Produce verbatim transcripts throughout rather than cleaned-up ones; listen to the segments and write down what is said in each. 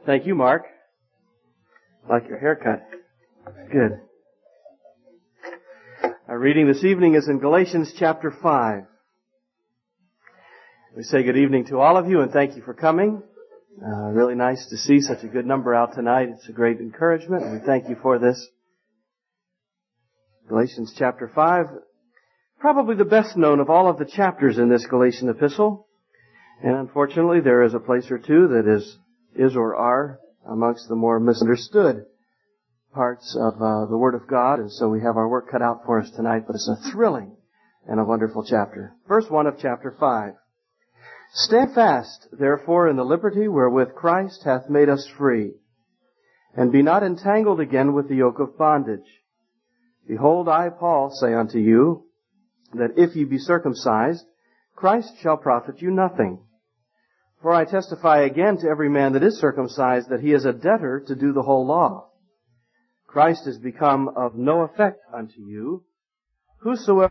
Thank you, Mark. I like your haircut. Good. Our reading this evening is in Galatians chapter five. We say good evening to all of you and thank you for coming. Uh, really nice to see such a good number out tonight. It's a great encouragement and we thank you for this. Galatians chapter five, probably the best known of all of the chapters in this Galatian epistle. And unfortunately there is a place or two that is, is or are amongst the more misunderstood parts of uh, the Word of God. And so we have our work cut out for us tonight, but it's a thrilling and a wonderful chapter. Verse one of chapter five. Stand fast, therefore, in the liberty wherewith Christ hath made us free, and be not entangled again with the yoke of bondage. Behold, I, Paul, say unto you, that if ye be circumcised, Christ shall profit you nothing. For I testify again to every man that is circumcised, that he is a debtor to do the whole law. Christ is become of no effect unto you. Whosoever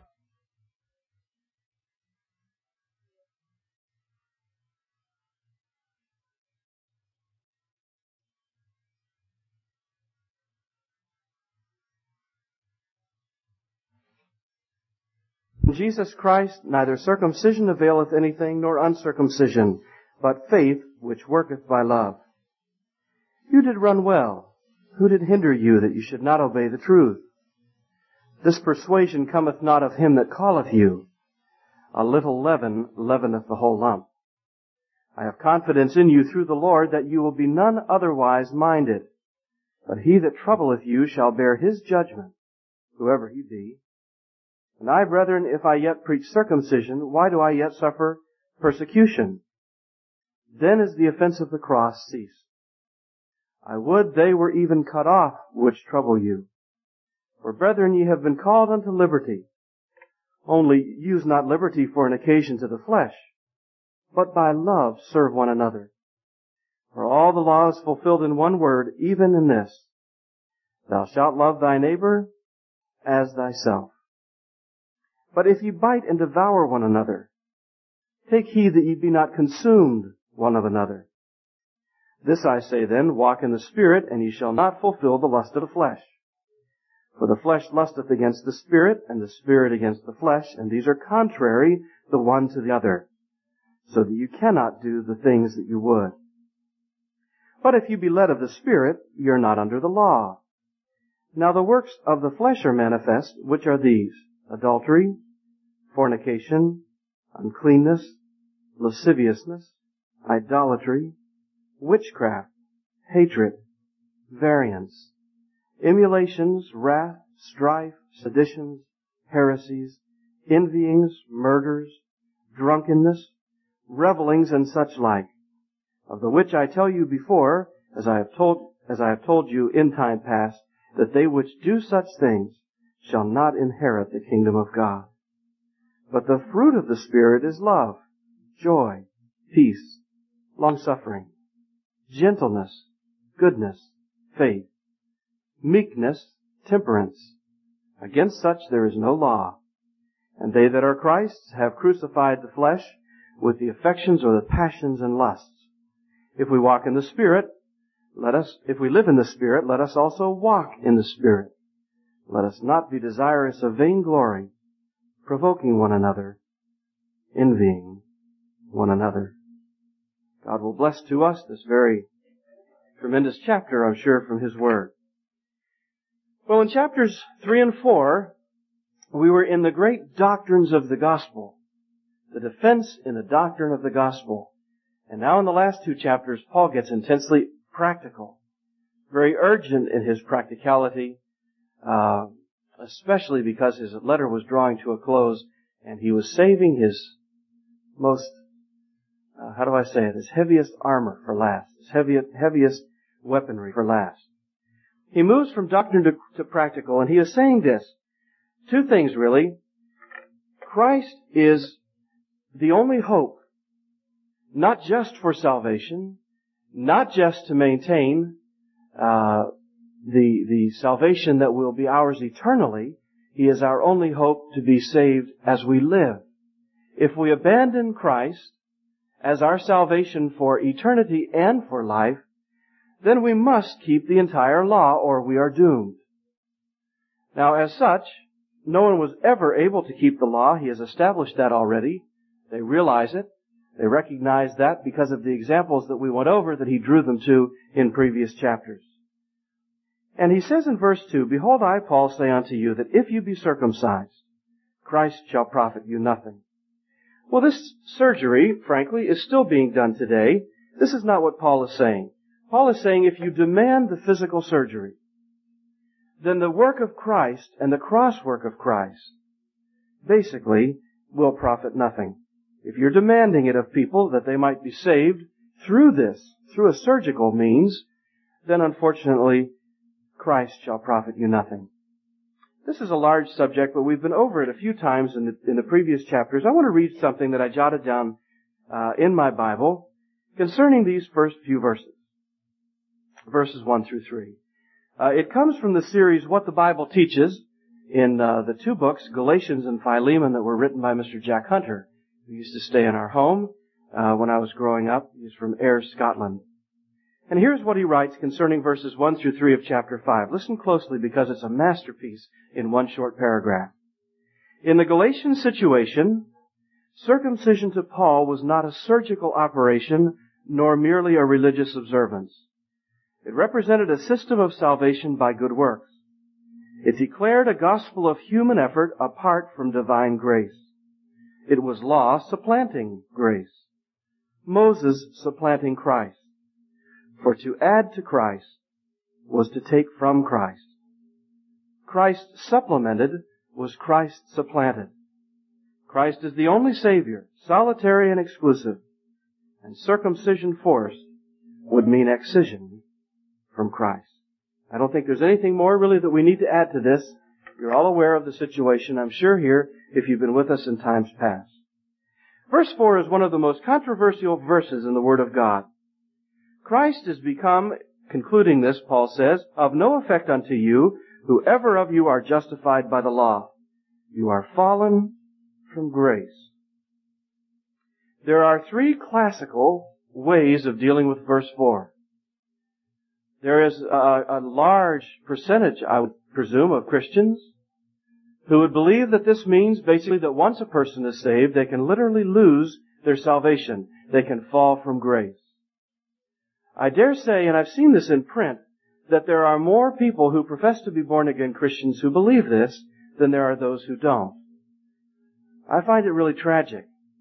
In Jesus Christ neither circumcision availeth anything, nor uncircumcision, but faith which worketh by love. You did run well. Who did hinder you that you should not obey the truth? This persuasion cometh not of him that calleth you. A little leaven leaveneth the whole lump. I have confidence in you through the Lord that you will be none otherwise minded. But he that troubleth you shall bear his judgment, whoever he be. And I, brethren, if I yet preach circumcision, why do I yet suffer persecution? Then is the offense of the cross ceased. I would they were even cut off which trouble you. For brethren, ye have been called unto liberty. Only use not liberty for an occasion to the flesh, but by love serve one another. For all the law is fulfilled in one word, even in this: Thou shalt love thy neighbor as thyself. But if ye bite and devour one another, take heed that ye be not consumed one of another. This I say then, walk in the Spirit, and ye shall not fulfill the lust of the flesh. For the flesh lusteth against the Spirit, and the Spirit against the flesh, and these are contrary the one to the other, so that you cannot do the things that you would. But if you be led of the Spirit, ye are not under the law. Now the works of the flesh are manifest, which are these: adultery, fornication, uncleanness, lasciviousness, idolatry, witchcraft, hatred, variance, emulations, wrath, strife, seditions, heresies, envyings, murders, drunkenness, revellings, and such like, of the which I tell you before, as I have told, as I have told you in time past, that they which do such things shall not inherit the kingdom of God. But the fruit of the Spirit is love, joy, peace, long-suffering, gentleness, goodness, faith, meekness, temperance. Against such there is no law. And they that are Christ's have crucified the flesh with the affections or the passions and lusts. If we walk in the Spirit, let us, if we live in the Spirit, let us also walk in the Spirit. Let us not be desirous of vainglory, provoking one another, envying one another. God will bless to us this very tremendous chapter, I'm sure, from His Word. Well, in chapters three and four, we were in the great doctrines of the gospel, the defense in the doctrine of the gospel. And now in the last two chapters, Paul gets intensely practical, very urgent in his practicality, uh, especially because his letter was drawing to a close and he was saving his most, uh, how do I say it, his heaviest armor for last, his heaviest, heaviest weaponry for last. He moves from doctrine to, to practical, and he is saying this. Two things, really. Christ is the only hope, not just for salvation, not just to maintain uh, the the salvation that will be ours eternally. He is our only hope to be saved as we live. If we abandon Christ as our salvation for eternity and for life, then we must keep the entire law or we are doomed. Now, as such, no one was ever able to keep the law. He has established that already. They realize it. They recognize that because of the examples that we went over that he drew them to in previous chapters. And he says in verse two, "Behold, I, Paul, say unto you that if you be circumcised, Christ shall profit you nothing." Well, this surgery, frankly, is still being done today. This is not what Paul is saying. Paul is saying if you demand the physical surgery, then the work of Christ and the cross work of Christ basically will profit nothing. If you're demanding it of people that they might be saved through this, through a surgical means, then unfortunately, Christ shall profit you nothing. This is a large subject, but we've been over it a few times in the, in the previous chapters. I want to read something that I jotted down uh, in my Bible concerning these first few verses, verses one through three. Uh, it comes from the series What the Bible Teaches in uh, the two books, Galatians and Philemon, that were written by Mister Jack Hunter, who used to stay in our home uh, when I was growing up. He's from Ayr, Scotland. And here's what he writes concerning verses one through three of chapter five. Listen closely because it's a masterpiece in one short paragraph. In the Galatian situation, circumcision to Paul was not a surgical operation nor merely a religious observance. It represented a system of salvation by good works. It declared a gospel of human effort apart from divine grace. It was law supplanting grace. Moses supplanting Christ. For to add to Christ was to take from Christ. Christ supplemented was Christ supplanted. Christ is the only Savior, solitary and exclusive. And circumcision forced would mean excision from Christ. I don't think there's anything more really that we need to add to this. You're all aware of the situation, I'm sure, here, if you've been with us in times past. Verse four is one of the most controversial verses in the Word of God. Christ is become, concluding this, Paul says, of no effect unto you, whoever of you are justified by the law. You are fallen from grace. There are three classical ways of dealing with verse four. There is a, a large percentage, I would presume, of Christians who would believe that this means basically that once a person is saved, they can literally lose their salvation. They can fall from grace. I dare say, and I've seen this in print, that there are more people who profess to be born-again Christians who believe this than there are those who don't. I find it really tragic.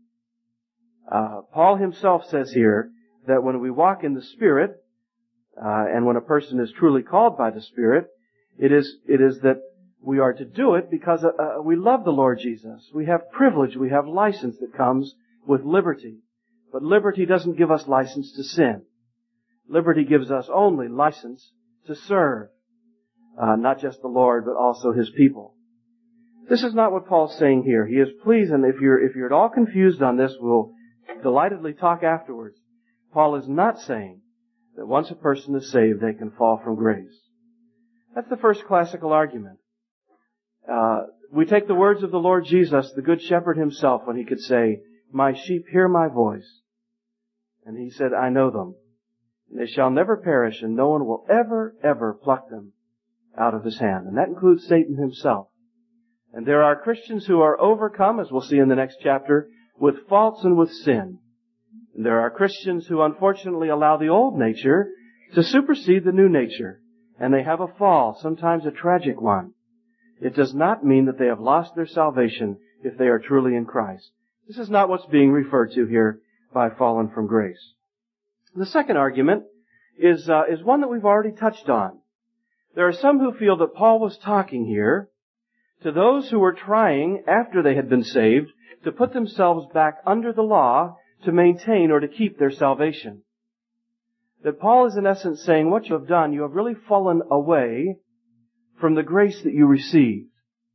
Uh, Paul himself says here that when we walk in the Spirit, uh, and when a person is truly called by the Spirit, it is it is that we are to do it because uh, we love the Lord Jesus. We have privilege, we have license that comes with liberty. But liberty doesn't give us license to sin. Liberty gives us only license to serve, uh, not just the Lord, but also His people. This is not what Paul's saying here. He is pleased, and if you're, if you're at all confused on this, we'll delightedly talk afterwards. Paul is not saying that once a person is saved, they can fall from grace. That's the first classical argument. Uh, we take the words of the Lord Jesus, the Good Shepherd Himself, when He could say, "My sheep hear my voice." And He said, "I know them. They shall never perish, and no one will ever, ever pluck them out of His hand." And that includes Satan himself. And there are Christians who are overcome, as we'll see in the next chapter, with faults and with sin. And there are Christians who unfortunately allow the old nature to supersede the new nature. And they have a fall, sometimes a tragic one. It does not mean that they have lost their salvation if they are truly in Christ. This is not what's being referred to here by fallen from grace. The second argument is uh, is one that we've already touched on. There are some who feel that Paul was talking here to those who were trying, after they had been saved, to put themselves back under the law to maintain or to keep their salvation. That Paul is in essence saying, what you have done, you have really fallen away from the grace that you received.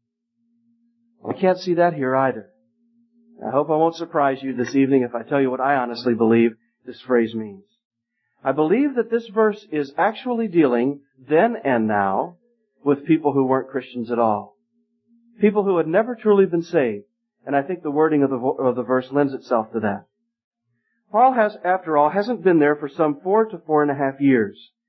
I can't see that here either. I hope I won't surprise you this evening if I tell you what I honestly believe this phrase means. I believe that this verse is actually dealing, then and now, with people who weren't Christians at all. People who had never truly been saved. And I think the wording of the, of the verse lends itself to that. Paul has, after all, hasn't been there for some four to four and a half years.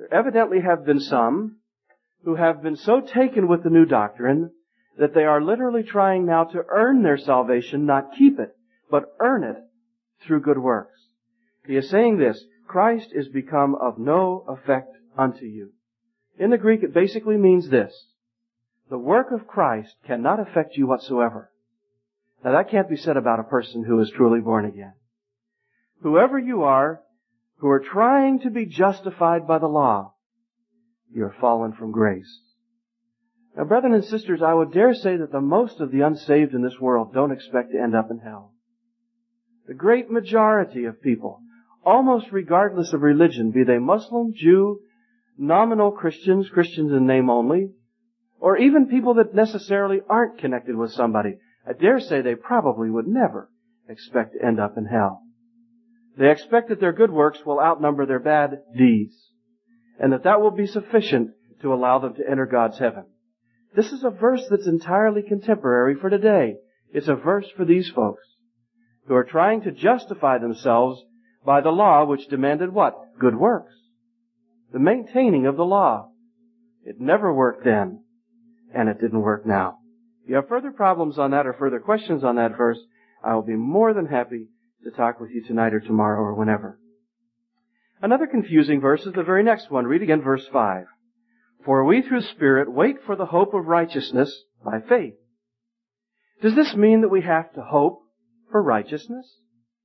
There evidently have been some who have been so taken with the new doctrine that they are literally trying now to earn their salvation, not keep it, but earn it through good works. He is saying this, Christ is become of no effect unto you. In the Greek, it basically means this: the work of Christ cannot affect you whatsoever. Now that can't be said about a person who is truly born again. Whoever you are, who are trying to be justified by the law, you're fallen from grace. Now, brethren and sisters, I would dare say that the most of the unsaved in this world don't expect to end up in hell. The great majority of people, almost regardless of religion, be they Muslim, Jew, nominal Christians, Christians in name only, or even people that necessarily aren't connected with somebody, I dare say they probably would never expect to end up in hell. They expect that their good works will outnumber their bad deeds, and that that will be sufficient to allow them to enter God's heaven. This is a verse that's entirely contemporary for today. It's a verse for these folks who are trying to justify themselves by the law, which demanded what? Good works. The maintaining of the law. It never worked then, and it didn't work now. If you have further problems on that or further questions on that verse, I will be more than happy to talk with you tonight or tomorrow or whenever. Another confusing verse is the very next one. Read again verse five. For we through the Spirit wait for the hope of righteousness by faith. Does this mean that we have to hope for righteousness?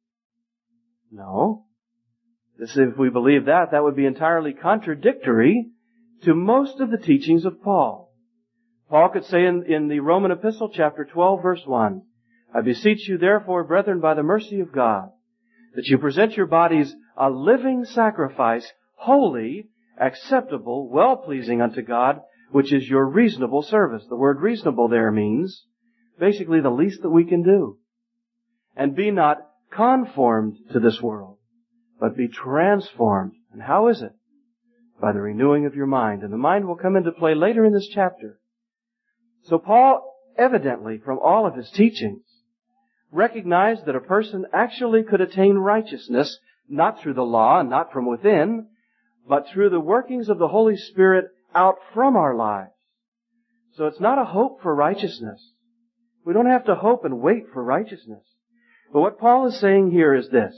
No. This, if we believe that, that would be entirely contradictory to most of the teachings of Paul. Paul could say in, in the Roman epistle, chapter twelve, verse one, I beseech you therefore, brethren, by the mercy of God, that you present your bodies a living sacrifice, holy, acceptable, well-pleasing unto God, which is your reasonable service. The word reasonable there means basically the least that we can do. And be not conformed to this world, but be transformed. And how is it? By the renewing of your mind. And the mind will come into play later in this chapter. So Paul, evidently, from all of his teachings, recognized that a person actually could attain righteousness not through the law and not from within, but through the workings of the Holy Spirit out from our lives. So it's not a hope for righteousness. We don't have to hope and wait for righteousness. But what Paul is saying here is this.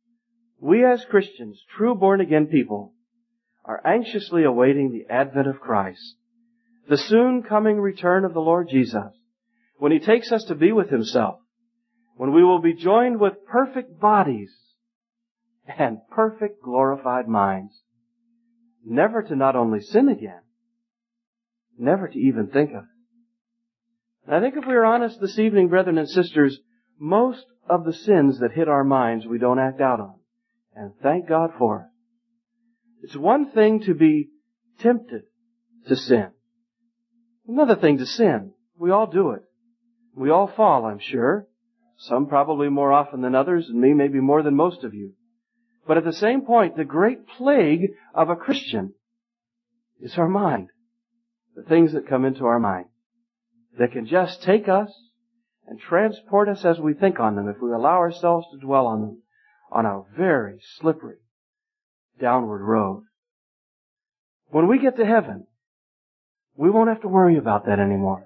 We as Christians, true born-again people, are anxiously awaiting the advent of Christ, the soon coming return of the Lord Jesus, when He takes us to be with Himself, when we will be joined with perfect bodies and perfect glorified minds, never to not only sin again, never to even think of it. And I think if we are honest this evening, brethren and sisters, most of the sins that hit our minds we don't act out on. And thank God for it. It's one thing to be tempted to sin. Another thing to sin. We all do it. We all fall, I'm sure. Some probably more often than others, and me maybe more than most of you. But at the same point, the great plague of a Christian is our mind. The things that come into our mind. That can just take us and transport us as we think on them, if we allow ourselves to dwell on them, on a very slippery downward road. When we get to heaven, we won't have to worry about that anymore.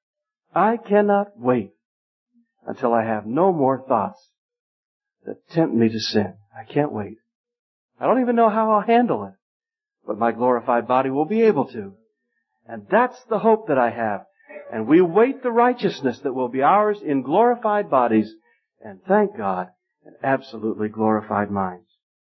I cannot wait until I have no more thoughts that tempt me to sin. I can't wait. I don't even know how I'll handle it, but my glorified body will be able to. And that's the hope that I have. And we wait the righteousness that will be ours in glorified bodies, and thank God, in absolutely glorified minds.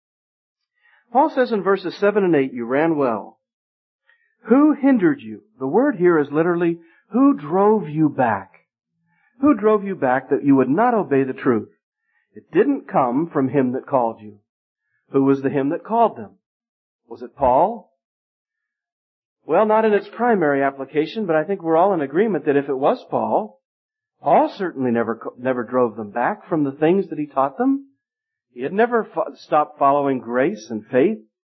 Paul says in verses seven and eight, you ran well. Who hindered you? The word here is literally, who drove you back? Who drove you back that you would not obey the truth? It didn't come from Him that called you. Who was the Him that called them? Was it Paul? Well, not in its primary application, but I think we're all in agreement that if it was Paul, Paul certainly never never drove them back from the things that he taught them. He had never fo- stopped following grace and faith.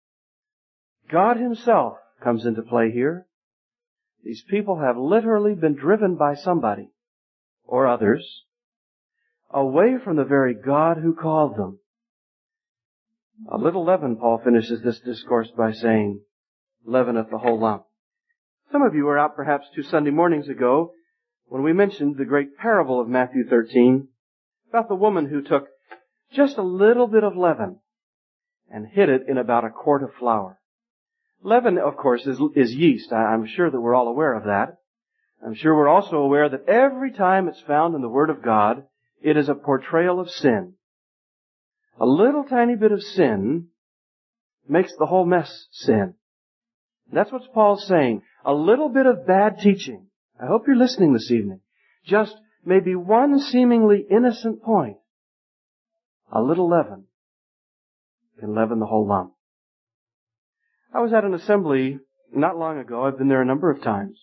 God Himself comes into play here. These people have literally been driven by somebody, or others, away from the very God who called them. A little leaven, Paul finishes this discourse by saying, leaveneth the whole lump. Some of you were out perhaps two Sunday mornings ago when we mentioned the great parable of Matthew thirteen about the woman who took just a little bit of leaven and hid it in about a quart of flour. Leaven, of course, is, is yeast. I'm sure that we're all aware of that. I'm sure we're also aware that every time it's found in the Word of God, it is a portrayal of sin. A little tiny bit of sin makes the whole mess sin. That's what Paul's saying. A little bit of bad teaching. I hope you're listening this evening. Just maybe one seemingly innocent point. A little leaven can leaven the whole lump. I was at an assembly not long ago. I've been there a number of times.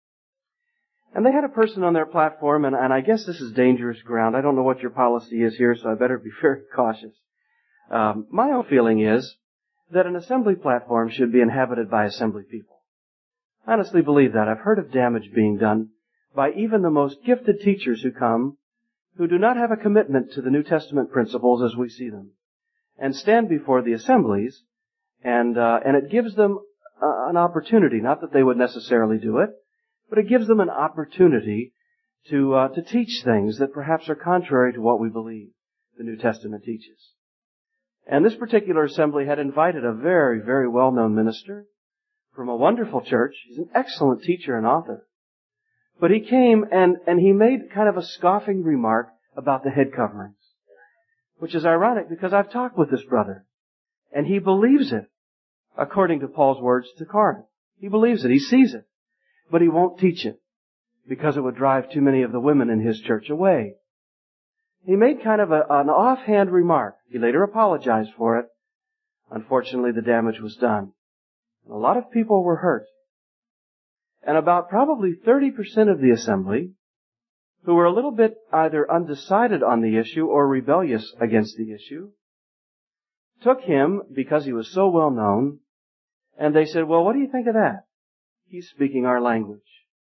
And they had a person on their platform, and, and I guess this is dangerous ground. I don't know what your policy is here, so I better be very cautious. Um, my own feeling is that an assembly platform should be inhabited by assembly people. I honestly believe that. I've heard of damage being done by even the most gifted teachers who come who do not have a commitment to the New Testament principles as we see them and stand before the assemblies, and uh, and it gives them uh, an opportunity, not that they would necessarily do it, but it gives them an opportunity to uh, to teach things that perhaps are contrary to what we believe the New Testament teaches. And this particular assembly had invited a very, very well-known minister from a wonderful church. He's an excellent teacher and author. But he came and, and he made kind of a scoffing remark about the head coverings, which is ironic because I've talked with this brother, and he believes it, according to Paul's words to Corinth. He believes it. He sees it. But he won't teach it because it would drive too many of the women in his church away. He made kind of a, an offhand remark. He later apologized for it. Unfortunately, the damage was done. A lot of people were hurt. And about probably thirty percent of the assembly, who were a little bit either undecided on the issue or rebellious against the issue, took him, because he was so well known, and they said, well, what do you think of that? He's speaking our language.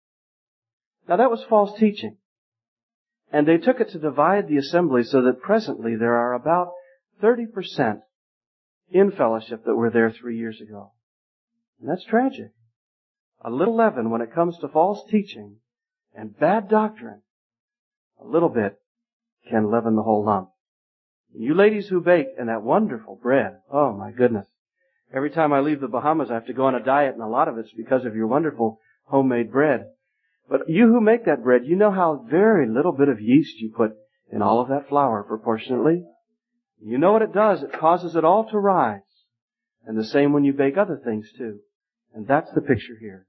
Now that was false teaching. And they took it to divide the assembly so that presently there are about thirty percent in fellowship that were there three years ago. And that's tragic. A little leaven when it comes to false teaching and bad doctrine, a little bit can leaven the whole lump. You ladies who bake and that wonderful bread, oh my goodness. Every time I leave the Bahamas I have to go on a diet, and a lot of it's because of your wonderful homemade bread. But you who make that bread, you know how very little bit of yeast you put in all of that flour proportionately. You know what it does. It causes it all to rise. And the same when you bake other things too. And that's the picture here.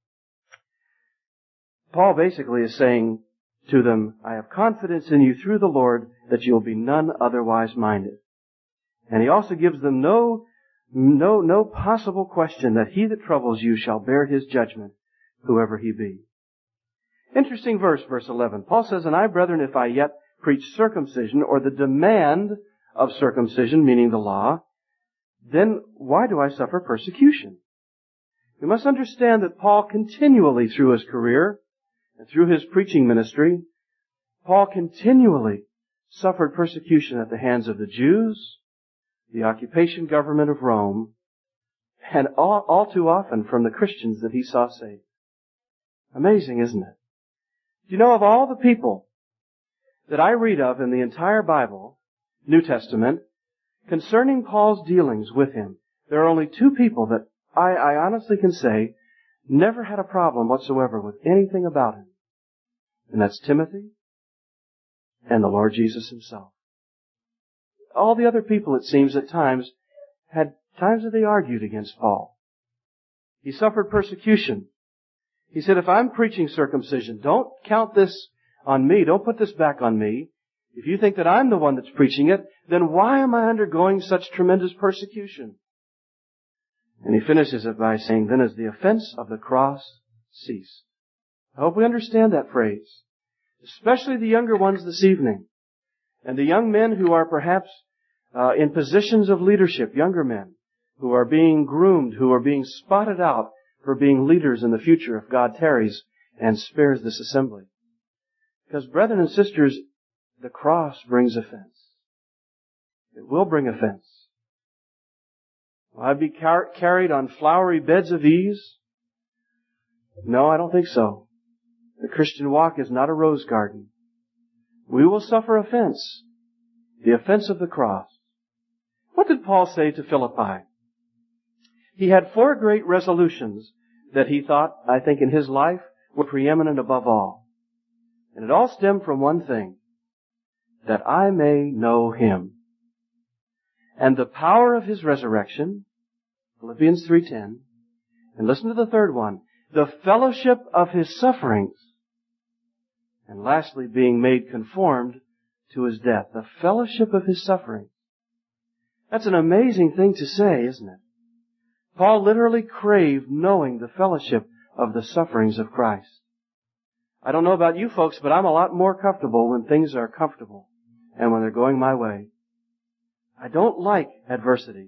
Paul basically is saying to them, I have confidence in you through the Lord that you'll be none otherwise minded. And he also gives them no, no, no possible question that he that troubles you shall bear his judgment, whoever he be. Interesting verse, verse eleven. Paul says, and I, brethren, if I yet preach circumcision, or the demand of circumcision, meaning the law, then why do I suffer persecution? We must understand that Paul continually, through his career, and through his preaching ministry, Paul continually suffered persecution at the hands of the Jews, the occupation government of Rome, and all, all too often from the Christians that he saw saved. Amazing, isn't it? Do you know, of all the people that I read of in the entire Bible, New Testament, concerning Paul's dealings with him, there are only two people that I, I honestly can say never had a problem whatsoever with anything about him. And that's Timothy and the Lord Jesus himself. All the other people, it seems, at times, had times that they argued against Paul. He suffered persecution. He said, if I'm preaching circumcision, don't count this on me. Don't put this back on me. If you think that I'm the one that's preaching it, then why am I undergoing such tremendous persecution? And he finishes it by saying, then is the offense of the cross ceased. I hope we understand that phrase. Especially the younger ones this evening. And the young men who are perhaps uh, in positions of leadership, younger men, who are being groomed, who are being spotted out for being leaders in the future if God tarries and spares this assembly. Because brethren and sisters, the cross brings offense. It will bring offense. Will I be car- carried on flowery beds of ease? No, I don't think so. The Christian walk is not a rose garden. We will suffer offense, the offense of the cross. What did Paul say to Philippi? He had four great resolutions that he thought, I think, in his life were preeminent above all. And it all stemmed from one thing, that I may know Him. And the power of His resurrection, Philippians three ten. And listen to the third one, the fellowship of His sufferings. And lastly, being made conformed to His death. The fellowship of His suffering. That's an amazing thing to say, isn't it? Paul literally craved knowing the fellowship of the sufferings of Christ. I don't know about you folks, but I'm a lot more comfortable when things are comfortable and when they're going my way. I don't like adversity.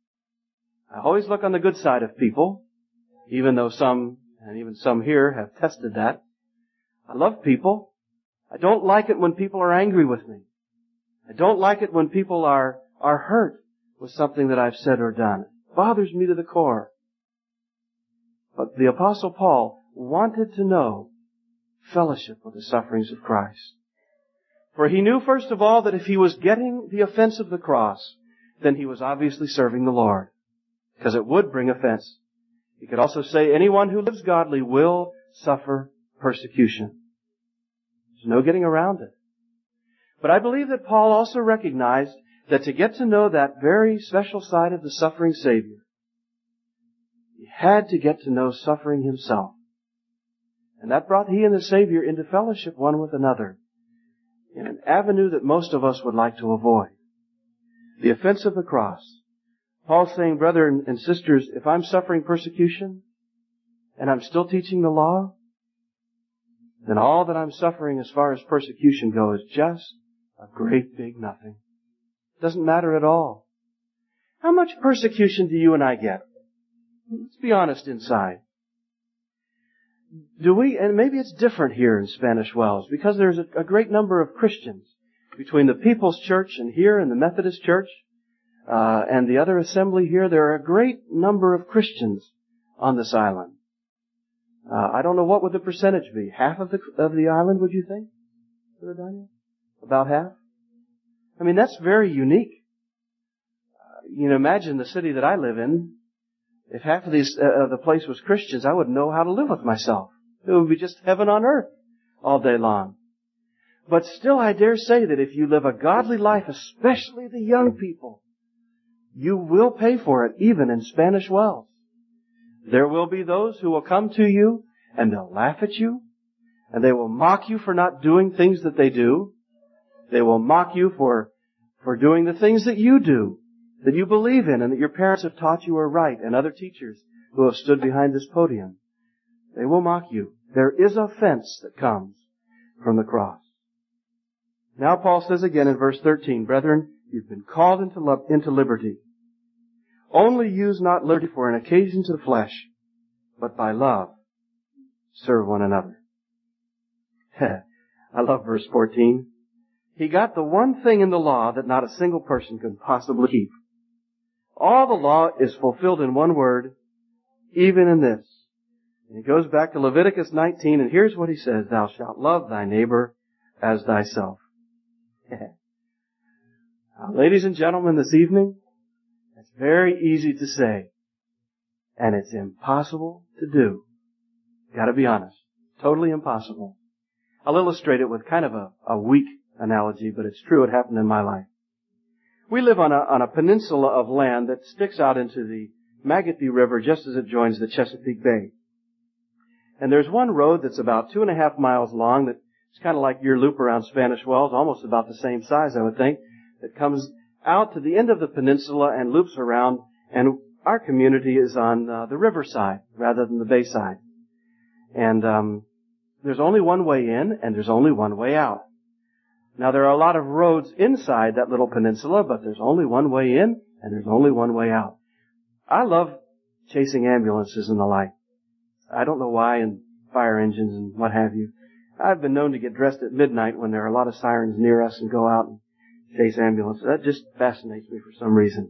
I always look on the good side of people, even though some, and even some here, have tested that. I love people. I don't like it when people are angry with me. I don't like it when people are, are hurt with something that I've said or done. It bothers me to the core. But the Apostle Paul wanted to know fellowship with the sufferings of Christ. For he knew, first of all, that if he was getting the offense of the cross, then he was obviously serving the Lord, because it would bring offense. He could also say, anyone who lives godly will suffer persecution. There's no getting around it. But I believe that Paul also recognized that to get to know that very special side of the suffering Savior, he had to get to know suffering himself. And that brought he and the Savior into fellowship one with another in an avenue that most of us would like to avoid. The offense of the cross. Paul's saying, brethren and sisters, if I'm suffering persecution and I'm still teaching the law, then all that I'm suffering as far as persecution goes is just a great big nothing. It doesn't matter at all. How much persecution do you and I get? Let's be honest inside. Do we, and maybe it's different here in Spanish Wells, because there's a, a great number of Christians between the People's Church and here and the Methodist Church, uh, and the other assembly here. There are a great number of Christians on this island. Uh, I don't know what would the percentage be. Half of the, of the island, would you think? About half? I mean, that's very unique. Uh, you know, imagine the city that I live in. If half of these, uh, the place was Christians, I wouldn't know how to live with myself. It would be just heaven on earth all day long. But still, I dare say that if you live a godly life, especially the young people, you will pay for it, even in Spanish Wells. There will be those who will come to you and they'll laugh at you, and they will mock you for not doing things that they do. They will mock you for, for doing the things that you do, that you believe in and that your parents have taught you are right, and other teachers who have stood behind this podium. They will mock you. There is offense that comes from the cross. Now Paul says again in verse thirteen, brethren, you've been called into, lo- into liberty. Only use not liberty for an occasion to the flesh, but by love serve one another. I love verse fourteen. He got the one thing in the law that not a single person could possibly keep. All the law is fulfilled in one word, even in this. And he goes back to Leviticus nineteen, and here's what he says, thou shalt love thy neighbor as thyself. Now, ladies and gentlemen, this evening, it's very easy to say, and it's impossible to do. Gotta be honest. Totally impossible. I'll illustrate it with kind of a, a weak analogy, but it's true. It happened in my life. We live on a, on a peninsula of land that sticks out into the Magothy River just as it joins the Chesapeake Bay. And there's one road that's about two and a half miles long that it's kind of like your loop around Spanish Wells, almost about the same size, I would think, that comes out to the end of the peninsula and loops around, and our community is on uh, the riverside rather than the bayside. And um, there's only one way in and there's only one way out. Now, there are a lot of roads inside that little peninsula, but there's only one way in and there's only one way out. I love chasing ambulances and the like. I don't know why, and fire engines and what have you. I've been known to get dressed at midnight when there are a lot of sirens near us and go out and chase ambulances. That just fascinates me for some reason.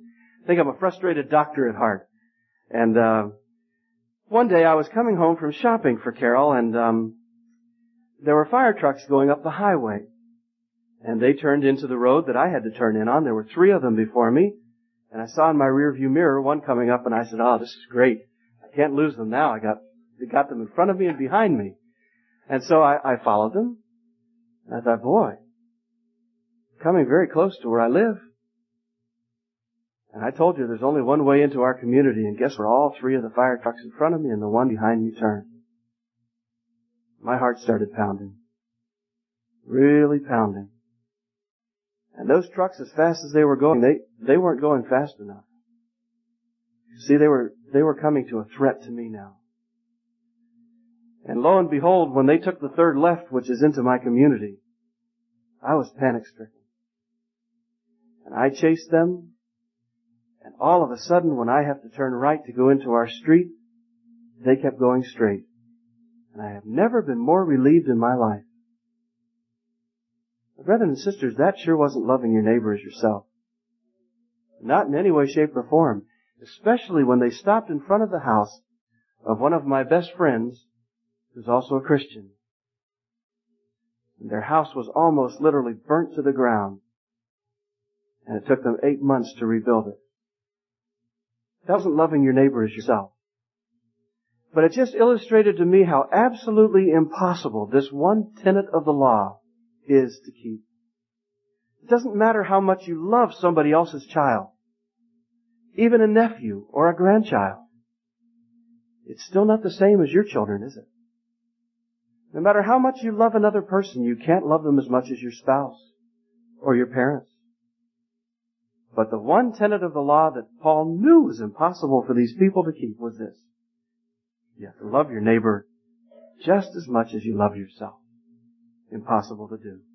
I think I'm a frustrated doctor at heart. And uh one day I was coming home from shopping for Carol, and um there were fire trucks going up the highway. And they turned into the road that I had to turn in on. There were three of them before me. And I saw in my rearview mirror one coming up, and I said, oh, this is great. I can't lose them now. I got, I got them in front of me and behind me. And so I, I followed them. And I thought, boy, coming very close to where I live. And I told you there's only one way into our community, and guess where all three of the fire trucks in front of me and the one behind me turned. My heart started pounding. Really pounding. And those trucks, as fast as they were going, they, they weren't going fast enough. You see, they were, they were coming to a threat to me now. And lo and behold, when they took the third left, which is into my community, I was panic-stricken. And I chased them, and all of a sudden, when I have to turn right to go into our street, they kept going straight. And I have never been more relieved in my life. Brothers and sisters, that sure wasn't loving your neighbor as yourself. Not in any way, shape, or form. Especially when they stopped in front of the house of one of my best friends, who's also a Christian. And their house was almost literally burnt to the ground. And it took them eight months to rebuild it. That wasn't loving your neighbor as yourself. But it just illustrated to me how absolutely impossible this one tenet of the law is to keep. It doesn't matter how much you love somebody else's child, even a nephew or a grandchild. It's still not the same as your children, is it? No matter how much you love another person, you can't love them as much as your spouse or your parents. But the one tenet of the law that Paul knew was impossible for these people to keep was this. You have to love your neighbor just as much as you love yourself. Impossible to do.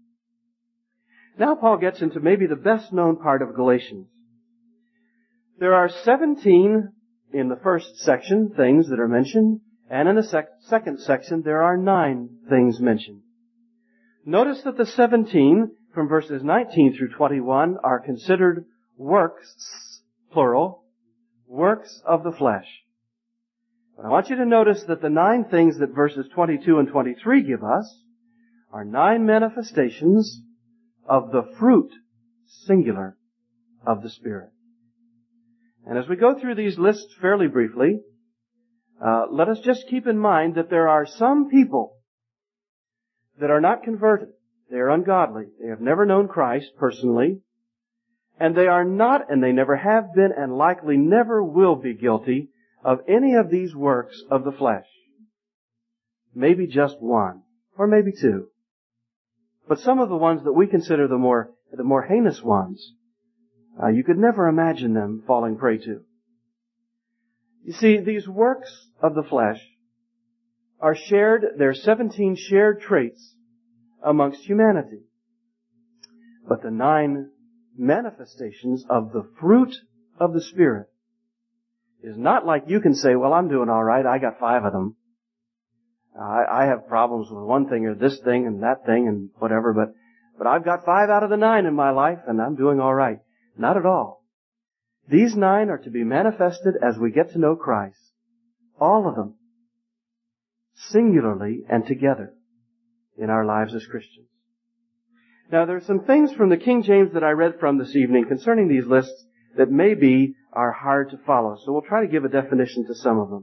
Now Paul gets into maybe the best known part of Galatians. There are seventeen in the first section things that are mentioned, and in the sec- second section there are nine things mentioned. Notice that the seventeen from verses nineteen through twenty-one are considered works, plural, works of the flesh. But I want you to notice that the nine things that verses twenty-two and twenty-three give us are nine manifestations of the fruit, singular, of the Spirit. And as we go through these lists fairly briefly, uh, let us just keep in mind that there are some people that are not converted. They are ungodly. They have never known Christ personally. And they are not, and they never have been, and likely never will be guilty of any of these works of the flesh. Maybe just one, or maybe two. But some of the ones that we consider the more, the more heinous ones, uh, you could never imagine them falling prey to. You see, these works of the flesh are shared, there are seventeen shared traits amongst humanity. But the nine manifestations of the fruit of the Spirit is not like you can say, well, I'm doing all right, I got five of them. I, I have problems with one thing or this thing and that thing and whatever, but, but I've got five out of the nine in my life and I'm doing all right. Not at all. These nine are to be manifested as we get to know Christ. All of them. Singularly and together in our lives as Christians. Now there are some things from the King James that I read from this evening concerning these lists that maybe are hard to follow. So we'll try to give a definition to some of them.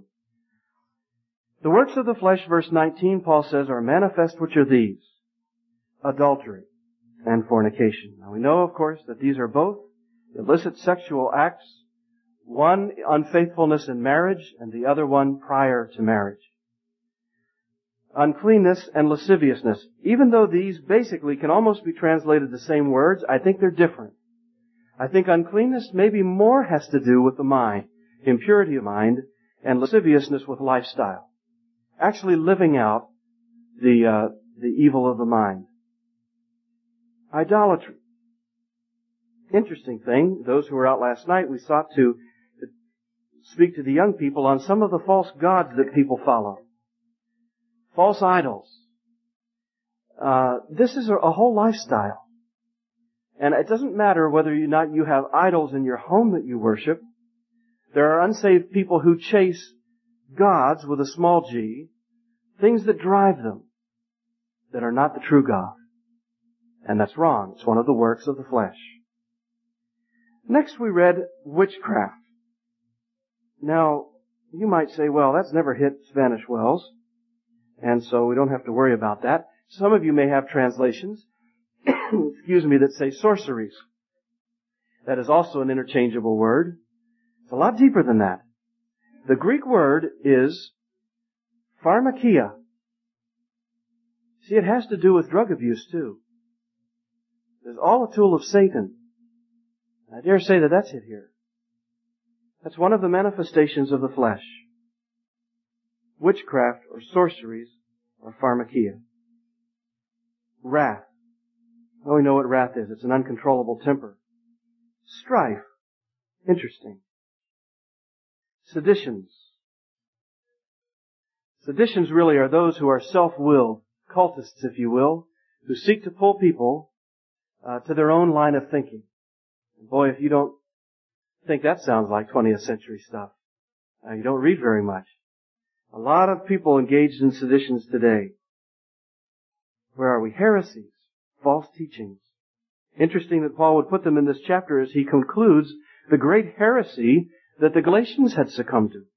The works of the flesh, verse nineteen, Paul says, are manifest, which are these: adultery and fornication. Now we know, of course, that these are both illicit sexual acts, one unfaithfulness in marriage and the other one prior to marriage. Uncleanness and lasciviousness. Even though these basically can almost be translated the same words, I think they're different. I think uncleanness maybe more has to do with the mind, impurity of mind, and lasciviousness with lifestyle. Actually living out the uh, the evil of the mind. Idolatry. Interesting thing, those who were out last night, we sought to speak to the young people on some of the false gods that people follow. False idols. Uh, this is a, a whole lifestyle. And it doesn't matter whether or not you have idols in your home that you worship. There are unsaved people who chase gods with a small g, things that drive them, that are not the true God. And that's wrong. It's one of the works of the flesh. Next we read witchcraft. Now, you might say, well, that's never hit Spanish Wells, and so we don't have to worry about that. Some of you may have translations, excuse me, that say sorceries. That is also an interchangeable word. It's a lot deeper than that. The Greek word is pharmakia. See, it has to do with drug abuse too. It's all a tool of Satan. I dare say that that's it here. That's one of the manifestations of the flesh. Witchcraft or sorceries or pharmakia. Wrath. Well, we know what wrath is. It's an uncontrollable temper. Strife. Interesting. Seditions. Seditions really are those who are self-willed, cultists, if you will, who seek to pull people uh, to their own line of thinking. And boy, if you don't think that sounds like twentieth century stuff, uh, you don't read very much. A lot of people engaged in seditions today. Where are we? Heresies, false teachings. Interesting that Paul would put them in this chapter as he concludes the great heresy that the Galatians had succumbed to.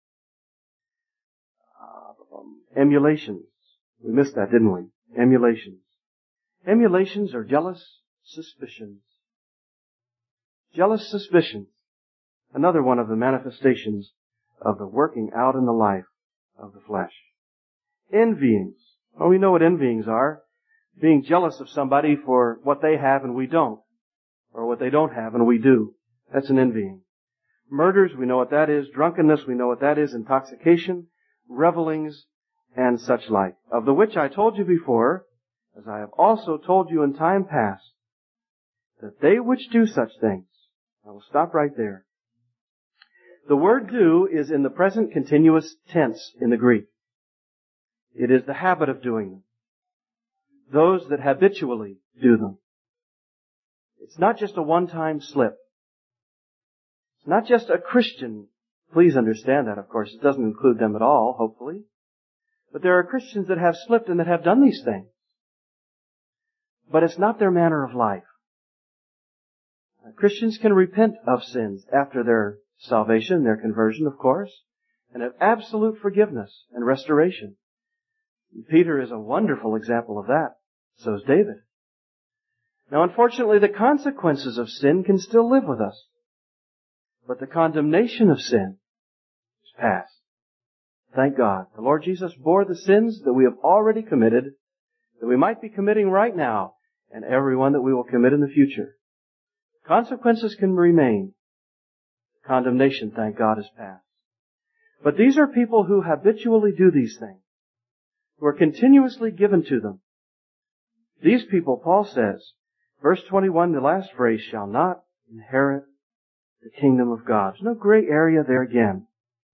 Uh, um, emulations. We missed that, didn't we? Emulations. Emulations are jealous suspicions. Jealous suspicions. Another one of the manifestations of the working out in the life of the flesh. Envyings. Well, we know what envyings are. Being jealous of somebody for what they have and we don't. Or what they don't have and we do. That's an envying. Murders, we know what that is. Drunkenness, we know what that is. Intoxication, revelings, and such like. Of the which I told you before, as I have also told you in time past, that they which do such things. I will stop right there. The word do is in the present continuous tense in the Greek. It is the habit of doing them. Those that habitually do them. It's not just a one-time slip. It's not just a Christian. Please understand that, of course. It doesn't include them at all, hopefully. But there are Christians that have slipped and that have done these things. But it's not their manner of life. Christians can repent of sins after their salvation, their conversion, of course, and have absolute forgiveness and restoration. Peter is a wonderful example of that. So is David. Now, unfortunately, the consequences of sin can still live with us. But the condemnation of sin is past. Thank God. The Lord Jesus bore the sins that we have already committed, that we might be committing right now, and every one that we will commit in the future. Consequences can remain. Condemnation, thank God, is past. But these are people who habitually do these things, who are continuously given to them. These people, Paul says, verse twenty-one, the last phrase, shall not inherit the kingdom of God. There's no gray area there again.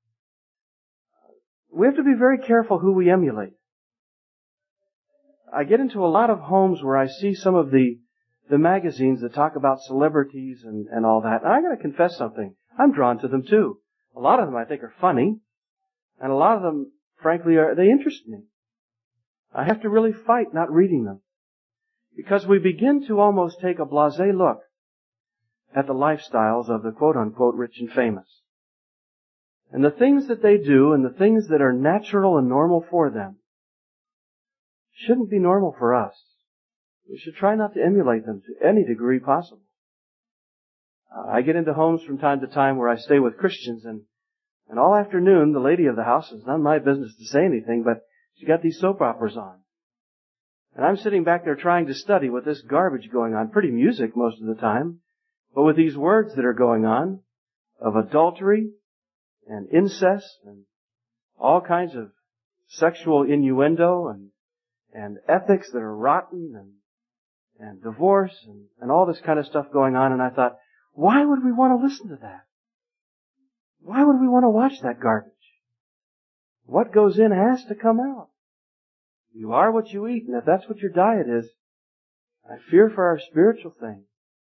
We have to be very careful who we emulate. I get into a lot of homes where I see some of the the magazines that talk about celebrities and, and all that. And I gotta confess something. I'm drawn to them too. A lot of them I think are funny. And a lot of them, frankly, are, they interest me. I have to really fight not reading them. Because we begin to almost take a blasé look at the lifestyles of the quote-unquote rich and famous. And the things that they do and the things that are natural and normal for them shouldn't be normal for us. We should try not to emulate them to any degree possible. Uh, I get into homes from time to time where I stay with Christians, and, and all afternoon the lady of the house, it's not my business to say anything, but she got these soap operas on. And I'm sitting back there trying to study with this garbage going on, pretty music most of the time, but with these words that are going on of adultery and incest and all kinds of sexual innuendo and, and ethics that are rotten and and divorce and, and all this kind of stuff going on. And I thought, why would we want to listen to that? Why would we want to watch that garbage? What goes in has to come out. You are what you eat, and if that's what your diet is, I fear for our spiritual things.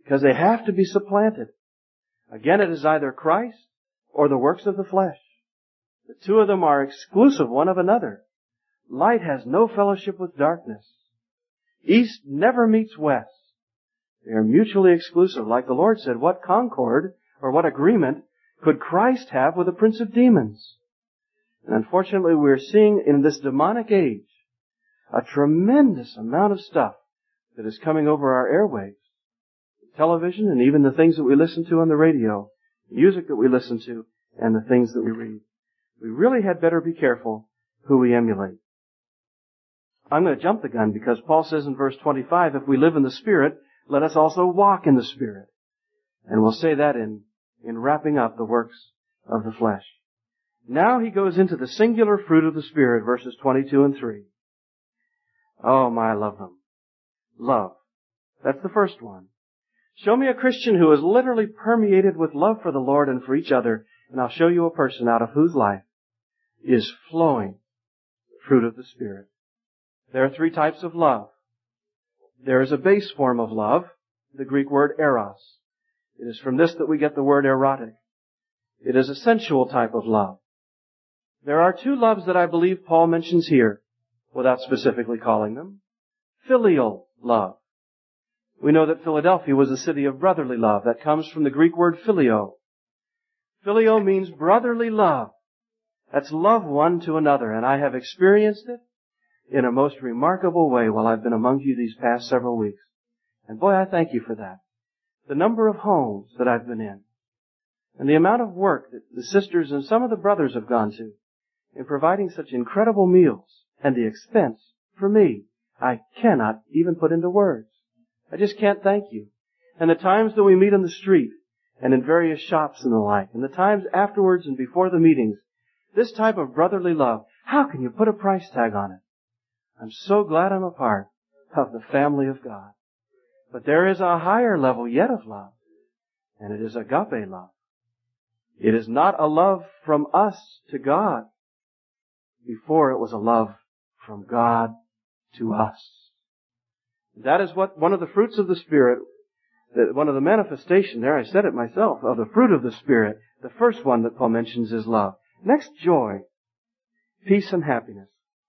because they have to be supplanted. Again, it is either Christ or the works of the flesh. The two of them are exclusive one of another. Light has no fellowship with darkness. East never meets west. They are mutually exclusive. Like the Lord said, what concord or what agreement could Christ have with the prince of demons? And unfortunately, we're seeing in this demonic age a tremendous amount of stuff that is coming over our airwaves, television, and even the things that we listen to on the radio, music that we listen to, and the things that we read. We really had better be careful who we emulate. I'm going to jump the gun because Paul says in verse twenty-five, if we live in the Spirit, let us also walk in the Spirit. And we'll say that in, in wrapping up the works of the flesh. Now he goes into the singular fruit of the Spirit, verses twenty-two and three. Oh my, I love them. Love. That's the first one. Show me a Christian who is literally permeated with love for the Lord and for each other, and I'll show you a person out of whose life is flowing the fruit of the Spirit. There are three types of love. There is a base form of love, the Greek word eros. It is from this that we get the word erotic. It is a sensual type of love. There are two loves that I believe Paul mentions here, without specifically calling them. Filial love. We know that Philadelphia was a city of brotherly love. That comes from the Greek word filio. Filio means brotherly love. That's love one to another, and I have experienced it in a most remarkable way while I've been among you these past several weeks. And boy, I thank you for that. The number of homes that I've been in, and the amount of work that the sisters and some of the brothers have gone to in providing such incredible meals, and the expense for me, I cannot even put into words. I just can't thank you. And the times that we meet on the street and in various shops and the like, and the times afterwards and before the meetings, this type of brotherly love, how can you put a price tag on it? I'm so glad I'm a part of the family of God. But there is a higher level yet of love, and it is agape love. It is not a love from us to God. Before it was a love from God to us. That is what one of the fruits of the Spirit, one of the manifestation there, I said it myself, of the fruit of the Spirit. The first one that Paul mentions is love. Next, joy, peace, and happiness.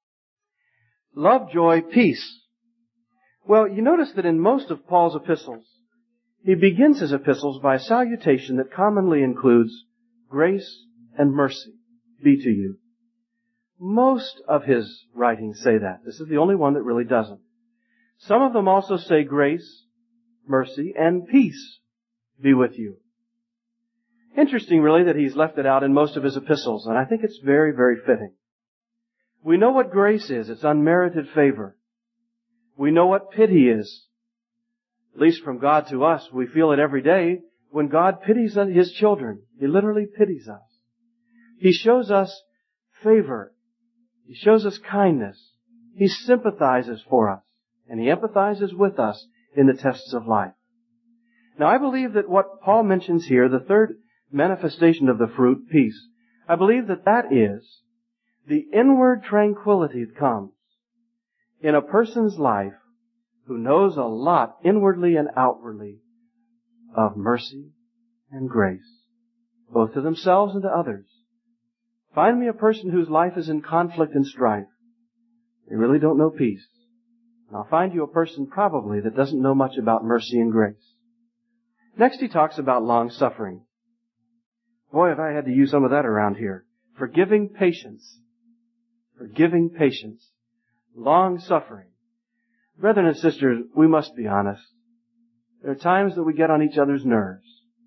Love, joy, peace. Well, you notice that in most of Paul's epistles, he begins his epistles by a salutation that commonly includes grace and mercy be to you. Most of his writings say that. This is the only one that really doesn't. Some of them also say grace, mercy, and peace be with you. Interesting, really, that he's left it out in most of his epistles, and I think it's very, very fitting. We know what grace is. It's unmerited favor. We know what pity is. At least from God to us, we feel it every day when God pities His children. He literally pities us. He shows us favor. He shows us kindness. He sympathizes for us. And He empathizes with us in the tests of life. Now, I believe that what Paul mentions here, the third manifestation of the fruit, peace, I believe that that is the inward tranquility that comes in a person's life who knows a lot inwardly and outwardly of mercy and grace, both to themselves and to others. Find me a person whose life is in conflict and strife. They really don't know peace. And I'll find you a person probably that doesn't know much about mercy and grace. Next he talks about long-suffering. Boy, if I had to use some of that around here. Forgiving patience. Forgiving patience. Long-suffering. Brethren and sisters, we must be honest. There are times that we get on each other's nerves.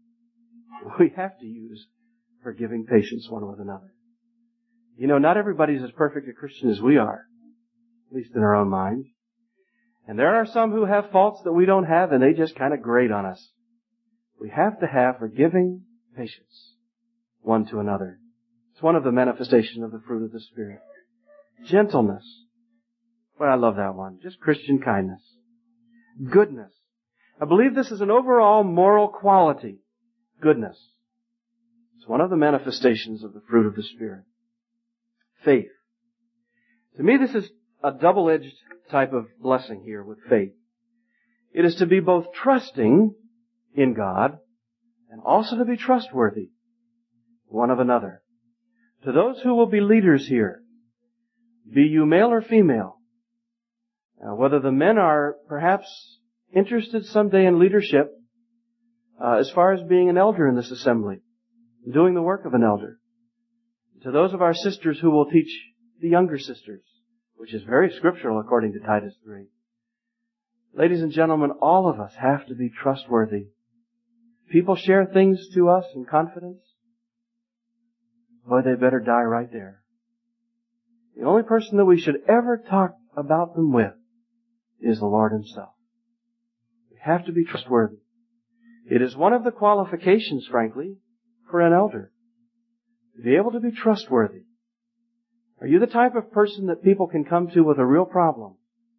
We have to use forgiving patience one with another. You know, not everybody's as perfect a Christian as we are, at least in our own minds. And there are some who have faults that we don't have, and they just kind of grate on us. We have to have forgiving patience one to another. It's one of the manifestations of the fruit of the Spirit. Gentleness. Well, I love that one. Just Christian kindness. Goodness. I believe this is an overall moral quality. Goodness. It's one of the manifestations of the fruit of the Spirit. Faith. To me, this is a double-edged type of blessing here with faith. It is to be both trusting in God, and also to be trustworthy one of another. To those who will be leaders here, be you male or female, uh, whether the men are perhaps interested someday in leadership, uh, as far as being an elder in this assembly, doing the work of an elder. To those of our sisters who will teach the younger sisters, which is very scriptural according to Titus three. Ladies and gentlemen, all of us have to be trustworthy. People share things to us in confidence. Boy, they better die right there. The only person that we should ever talk about them with is the Lord Himself. We have to be trustworthy. It is one of the qualifications, frankly, for an elder. To be able to be trustworthy. Are you the type of person that people can come to with a real problem?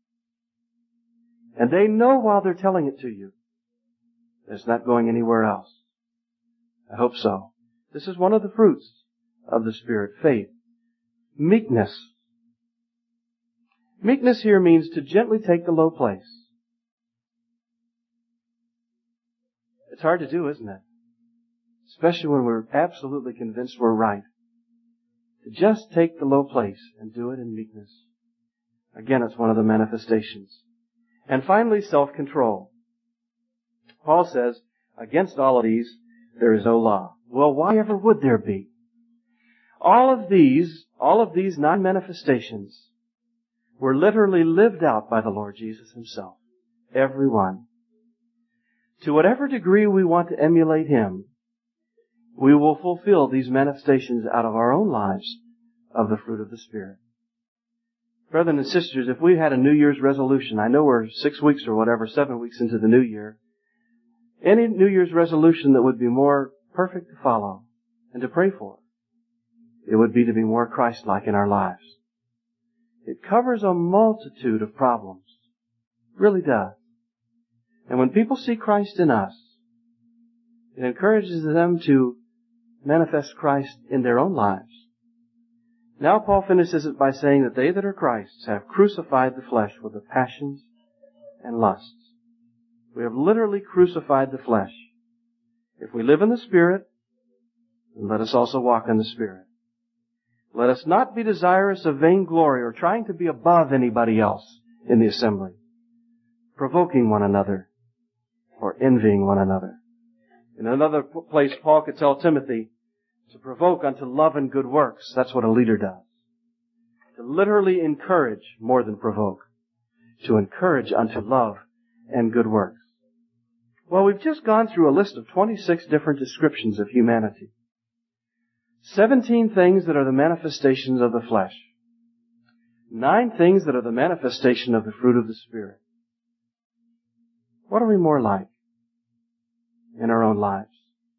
And they know while they're telling it to you that it's not going anywhere else. I hope so. This is one of the fruits of the Spirit, faith. Meekness. Meekness here means to gently take the low place. It's hard to do, isn't it? Especially when we're absolutely convinced we're right. To just take the low place and do it in meekness. Again, it's one of the manifestations. And finally, self-control. Paul says, against all of these, there is no law. Well, why ever would there be? All of these, all of these nine manifestations were literally lived out by the Lord Jesus Himself. Every one. To whatever degree we want to emulate Him, we will fulfill these manifestations out of our own lives of the fruit of the Spirit. Brothers and sisters, if we had a New Year's resolution, I know we're six weeks or whatever, seven weeks into the New Year, any New Year's resolution that would be more perfect to follow and to pray for, it would be to be more Christ-like in our lives. It covers a multitude of problems. It really does. And when people see Christ in us, it encourages them to manifest Christ in their own lives. Now Paul finishes it by saying that they that are Christ's have crucified the flesh with the passions and lusts. We have literally crucified the flesh. If we live in the Spirit, then let us also walk in the Spirit. Let us not be desirous of vainglory or trying to be above anybody else in the assembly, provoking one another or envying one another. In another place, Paul could tell Timothy to provoke unto love and good works. That's what a leader does. To literally encourage more than provoke. To encourage unto love and good works. Well, we've just gone through a list of twenty-six different descriptions of humanity. seventeen things that are the manifestations of the flesh. Nine things that are the manifestation of the fruit of the Spirit. What are we more like in our own lives?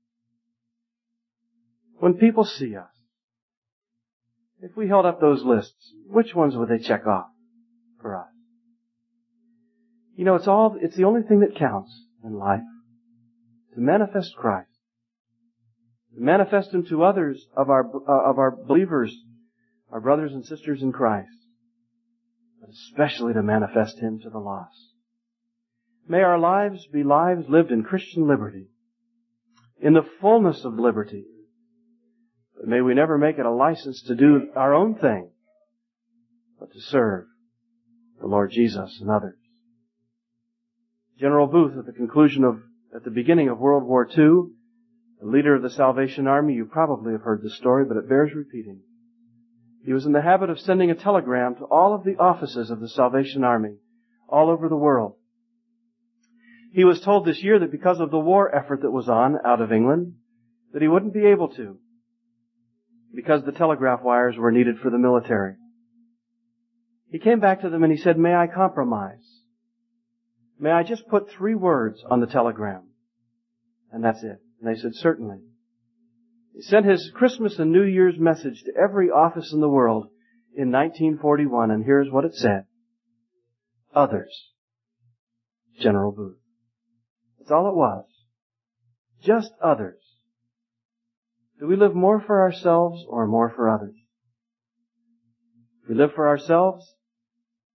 When people see us, if we held up those lists, which ones would they check off for us? You know, it's all, it's the only thing that counts in life. To manifest Christ. To manifest Him to others of our, uh, of our believers, our brothers and sisters in Christ. But especially to manifest Him to the lost. May our lives be lives lived in Christian liberty. In the fullness of liberty. But may we never make it a license to do our own thing, but to serve the Lord Jesus and others. General Booth, at the conclusion of, at the beginning of World War Two, the leader of the Salvation Army, you probably have heard this story, but it bears repeating. He was in the habit of sending a telegram to all of the offices of the Salvation Army all over the world. He was told this year that because of the war effort that was on out of England, that he wouldn't be able to, because the telegraph wires were needed for the military. He came back to them and he said, may I compromise? May I just put three words on the telegram? And that's it. And they said, certainly. He sent his Christmas and New Year's message to every office in the world in nineteen forty-one, and here's what it said. Others. General Booth. That's all it was. Just others. Do we live more for ourselves or more for others? If we live for ourselves,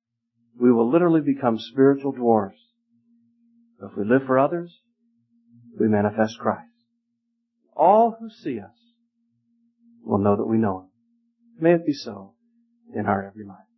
we will literally become spiritual dwarfs. But if we live for others, we manifest Christ. All who see us will know that we know Him. May it be so in our every life.